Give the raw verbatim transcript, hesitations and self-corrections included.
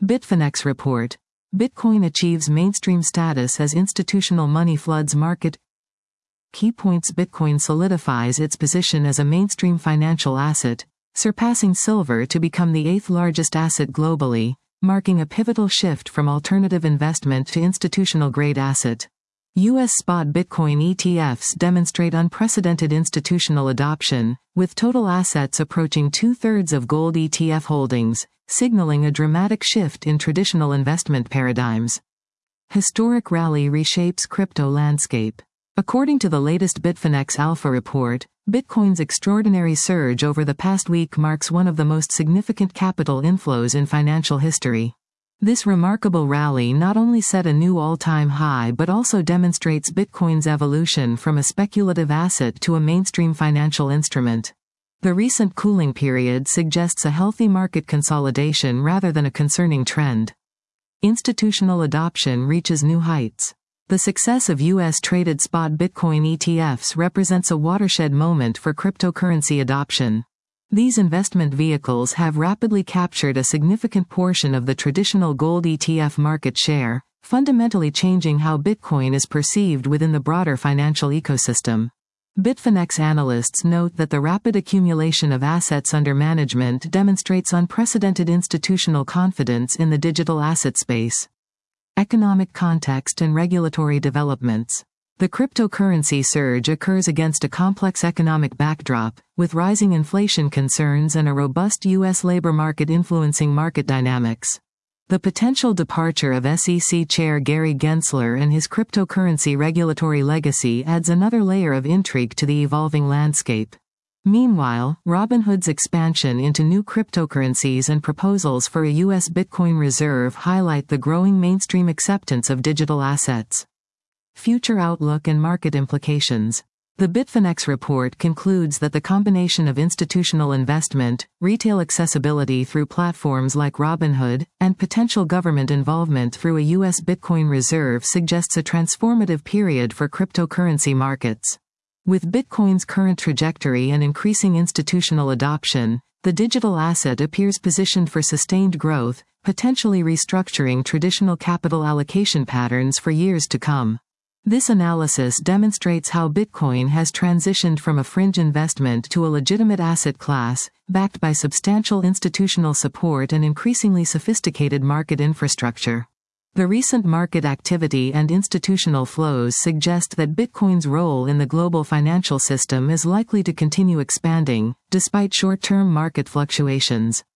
Bitfinex report. Bitcoin achieves mainstream status as institutional money floods market. Key points: Bitcoin solidifies its position as a mainstream financial asset, surpassing silver to become the eighth largest asset globally, marking a pivotal shift from alternative investment to institutional-grade asset. U S spot Bitcoin E T Fs demonstrate unprecedented institutional adoption, with total assets approaching two-thirds of gold E T F holdings, signaling a dramatic shift in traditional investment paradigms. Historic rally reshapes crypto landscape. According to the latest Bitfinex Alpha report, Bitcoin's extraordinary surge over the past week marks one of the most significant capital inflows in financial history. This remarkable rally not only set a new all-time high but also demonstrates Bitcoin's evolution from a speculative asset to a mainstream financial instrument. The recent cooling period suggests a healthy market consolidation rather than a concerning trend. Institutional adoption reaches new heights. The success of U S-traded spot Bitcoin E T Fs represents a watershed moment for cryptocurrency adoption. These investment vehicles have rapidly captured a significant portion of the traditional gold E T F market share, fundamentally changing how Bitcoin is perceived within the broader financial ecosystem. Bitfinex analysts note that the rapid accumulation of assets under management demonstrates unprecedented institutional confidence in the digital asset space. Economic context and regulatory developments. The cryptocurrency surge occurs against a complex economic backdrop, with rising inflation concerns and a robust U S labor market influencing market dynamics. The potential departure of S E C Chair Gary Gensler and his cryptocurrency regulatory legacy adds another layer of intrigue to the evolving landscape. Meanwhile, Robinhood's expansion into new cryptocurrencies and proposals for a U S Bitcoin reserve highlight the growing mainstream acceptance of digital assets. Future outlook and market implications. The Bitfinex report concludes that the combination of institutional investment, retail accessibility through platforms like Robinhood, and potential government involvement through a U S Bitcoin reserve suggests a transformative period for cryptocurrency markets. With Bitcoin's current trajectory and increasing institutional adoption, the digital asset appears positioned for sustained growth, potentially restructuring traditional capital allocation patterns for years to come. This analysis demonstrates how Bitcoin has transitioned from a fringe investment to a legitimate asset class, backed by substantial institutional support and increasingly sophisticated market infrastructure. The recent market activity and institutional flows suggest that Bitcoin's role in the global financial system is likely to continue expanding, despite short-term market fluctuations.